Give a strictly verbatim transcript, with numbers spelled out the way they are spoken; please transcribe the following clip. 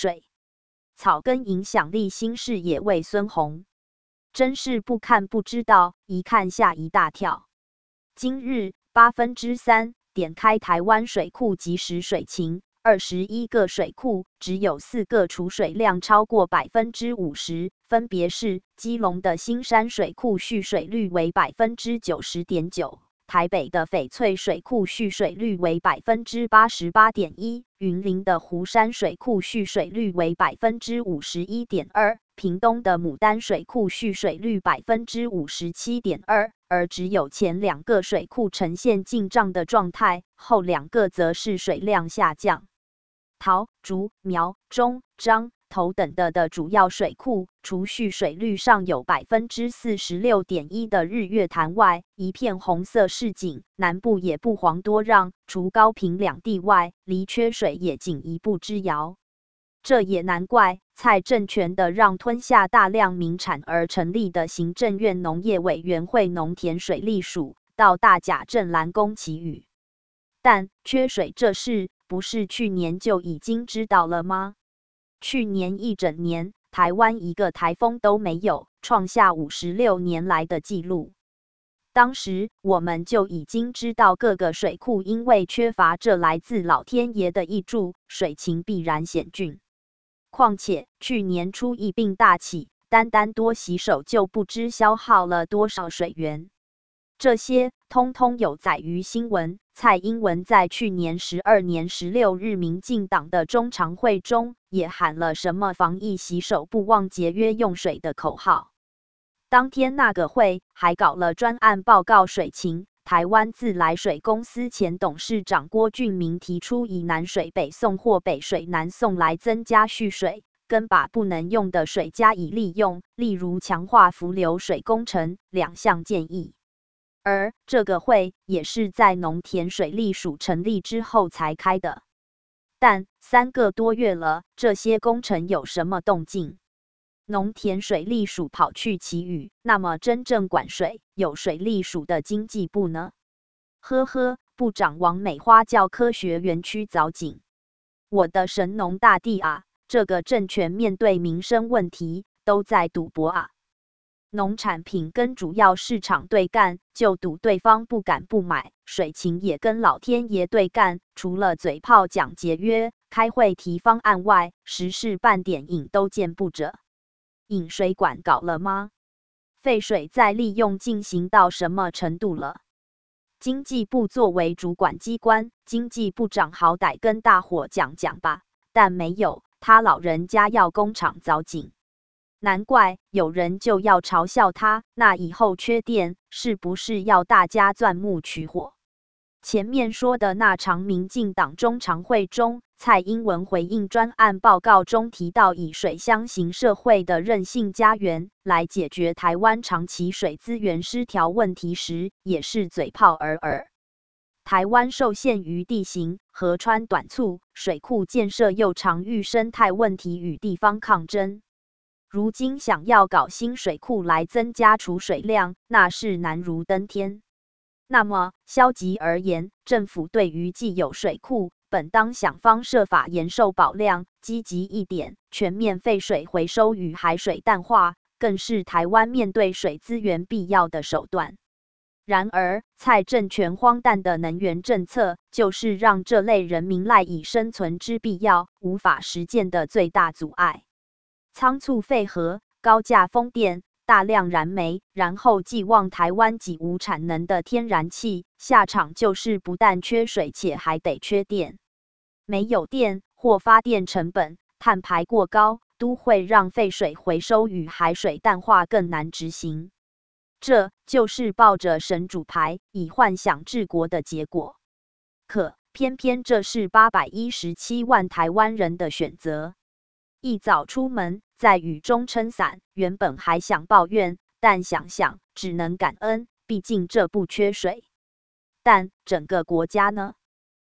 水。草根影响力新视野为孙宏，真是不看不知道，一看吓一大跳。今日八分之三，点开台湾水库即时水情。二十一个水库只有四个储水量超过百分之五十，分别是基隆的新山水库蓄水率为百分之九十点九，台北的翡翠水库蓄水率为百分之八十八点一，云林的湖山水库蓄水率为百分之五十一点二，屏东的牡丹水库蓄水率百分之五十七点二。而只有前两个水库呈现进账的状态，后两个则是水量下降。桃、竹、苗、中、彰、头等的的主要水库，除蓄水率上有百分之四十六点一的日月潭外，一片红色市井，南部也不遑多让，除高屏两地外，离缺水也仅一步之遥。这也难怪蔡政权的让吞下大量民产而成立的行政院农业委员会农田水利署到大甲镇拦弓旗语。但缺水这事不是去年就已经知道了吗？去年一整年，台湾一个台风都没有，创下五十六年来的纪录。当时我们就已经知道各个水库因为缺乏这来自老天爷的挹注，水情必然险峻。况且去年初疫病大起，单单多洗手就不知消耗了多少水源。这些通通有载于新闻。蔡英文在去年十二年十六日民进党的中常会中，也喊了什么防疫洗手不忘节约用水的口号。当天那个会还搞了专案报告水情。台湾自来水公司前董事长郭俊明提出，以南水北送或北水南送来增加蓄水，跟把不能用的水加以利用，例如强化浮流水工程两项建议。而这个会也是在农田水利署成立之后才开的。但三个多月了，这些工程有什么动静？农田水利署跑去祈雨，那么真正管水有水利署的经济部呢？呵呵，部长王美花叫科学园区凿井。我的神农大帝啊，这个政权面对民生问题都在赌博啊！农产品跟主要市场对干，就赌对方不敢不买；水情也跟老天爷对干，除了嘴炮讲节约、开会提方案外，实事半点影都见不着。引水管搞了吗？废水再利用进行到什么程度了？经济部作为主管机关，经济部长好歹跟大伙讲讲吧，但没有，他老人家要工厂凿井。难怪有人就要嘲笑他，那以后缺电是不是要大家钻木取火？前面说的那场民进党中常会中，蔡英文回应专案报告中提到以水相行社会的韧性家园来解决台湾长期水资源失调问题时，也是嘴炮而已。台湾受限于地形，河川短促，水库建设又常遇生态问题与地方抗争。如今想要搞新水库来增加储水量，那是难如登天。那么消极而言，政府对于既有水库，本当想方设法延寿保量，积极一点，全面废水回收与海水淡化，更是台湾面对水资源必要的手段。然而，蔡政权荒诞的能源政策，就是让这类人民赖以生存之必要无法实践的最大阻碍。仓促废核、高价风电、大量燃煤，然后寄望台湾几无产能的天然气，下场就是不但缺水，且还得缺电。没有电或发电成本、碳排过高，都会让废水回收与海水淡化更难执行。这就是抱着神主牌以幻想治国的结果。可偏偏这是八百一十七万台湾人的选择。一早出门，在雨中撑伞，原本还想抱怨，但想想只能感恩，毕竟这不缺水。但整个国家呢？